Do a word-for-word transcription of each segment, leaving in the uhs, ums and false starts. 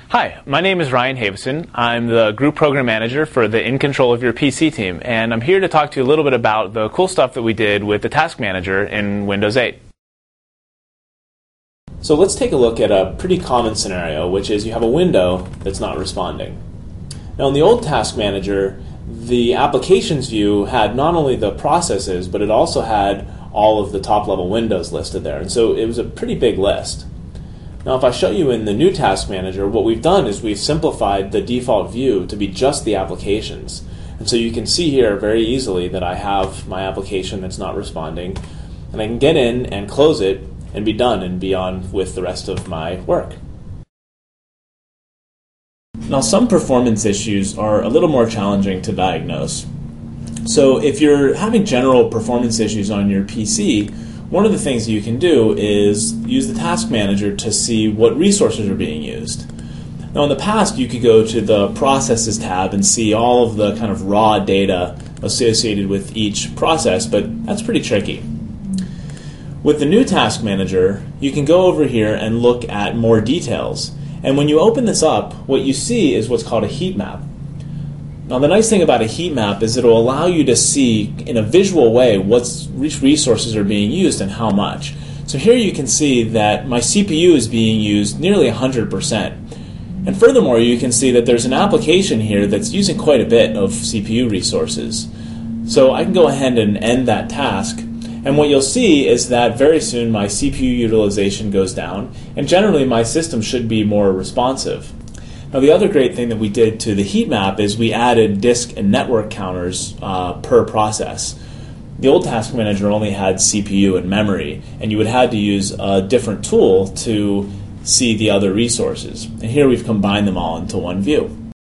Hi, my name is Ryan Havison. I'm the Group Program Manager for the In Control of Your P C team, and I'm here to talk to you a little bit about the cool stuff that we did with the Task Manager in Windows eight. So let's take a look at a pretty common scenario, which is you have a window that's not responding. Now in the old Task Manager, the applications view had not only the processes, but it also had all of the top-level windows listed there, and so it was a pretty big list. Now if I show you in the new Task Manager, what we've done is we've simplified the default view to be just the applications. And so you can see here very easily that I have my application that's not responding, and I can get in and close it and be done and be on with the rest of my work. Now some performance issues are a little more challenging to diagnose. So if you're having general performance issues on your P C, one of the things you can do is use the Task Manager to see what resources are being used. Now in the past you could go to the Processes tab and see all of the kind of raw data associated with each process, but that's pretty tricky. With the new Task Manager, you can go over here and look at more details. And when you open this up, what you see is what's called a heat map. Now the nice thing about a heat map is it will allow you to see in a visual way what resources are being used and how much. So here you can see that my C P U is being used nearly one hundred percent. And furthermore, you can see that there's an application here that's using quite a bit of C P U resources. So I can go ahead and end that task, and what you'll see is that very soon my C P U utilization goes down, and generally my system should be more responsive. Now the other great thing that we did to the heat map is we added disk and network counters uh, per process. The old Task Manager only had C P U and memory, and you would have to use a different tool to see the other resources. And here we've combined them all into one view.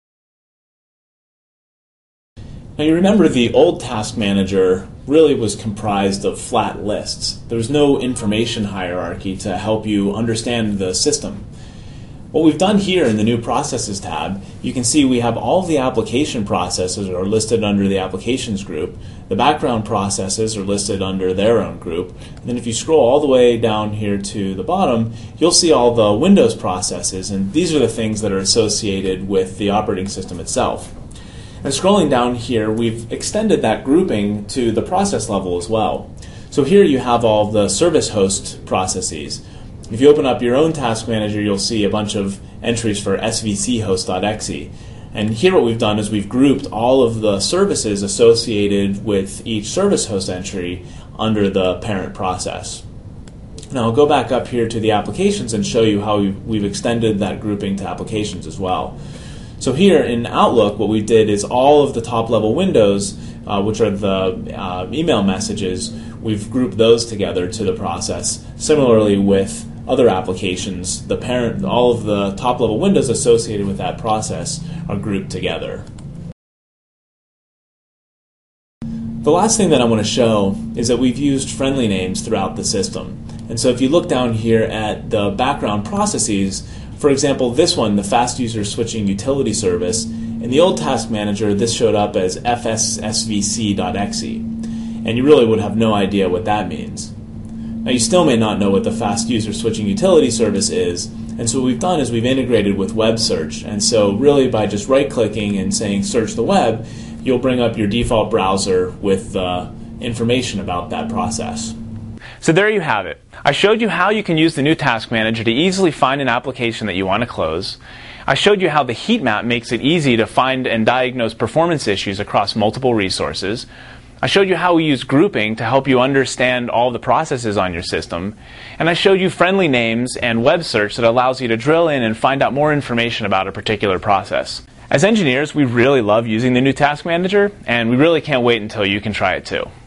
Now you remember the old Task Manager really was comprised of flat lists. There was no information hierarchy to help you understand the system. What we've done here in the new Processes tab, you can see we have all of the application processes are listed under the Applications group. The background processes are listed under their own group. And then if you scroll all the way down here to the bottom, you'll see all the Windows processes, and these are the things that are associated with the operating system itself. And scrolling down here, we've extended that grouping to the process level as well. So here you have all the service host processes. If you open up your own Task Manager, you'll see a bunch of entries for S V C host dot E X E. And here what we've done is we've grouped all of the services associated with each service host entry under the parent process. Now I'll go back up here to the applications and show you how we've, we've extended that grouping to applications as well. So here in Outlook, what we did is all of the top-level windows, uh, which are the uh, email messages, we've grouped those together to the process. Similarly with other applications, the parent, all of the top-level windows associated with that process are grouped together. The last thing that I want to show is that we've used friendly names throughout the system. And so if you look down here at the background processes, for example, this one, the Fast User Switching Utility Service, in the old Task Manager, this showed up as F S S V C dot E X E. And you really would have no idea what that means. Now you still may not know what the Fast User Switching Utility Service is, and so what we've done is we've integrated with web search, and so really by just right-clicking and saying search the web, you'll bring up your default browser with uh, information about that process. So there you have it. I showed you how you can use the new Task Manager to easily find an application that you want to close. I showed you how the heat map makes it easy to find and diagnose performance issues across multiple resources. I showed you how we use grouping to help you understand all the processes on your system. And I showed you friendly names and web search that allows you to drill in and find out more information about a particular process. As engineers, we really love using the new Task Manager, and we really can't wait until you can try it too.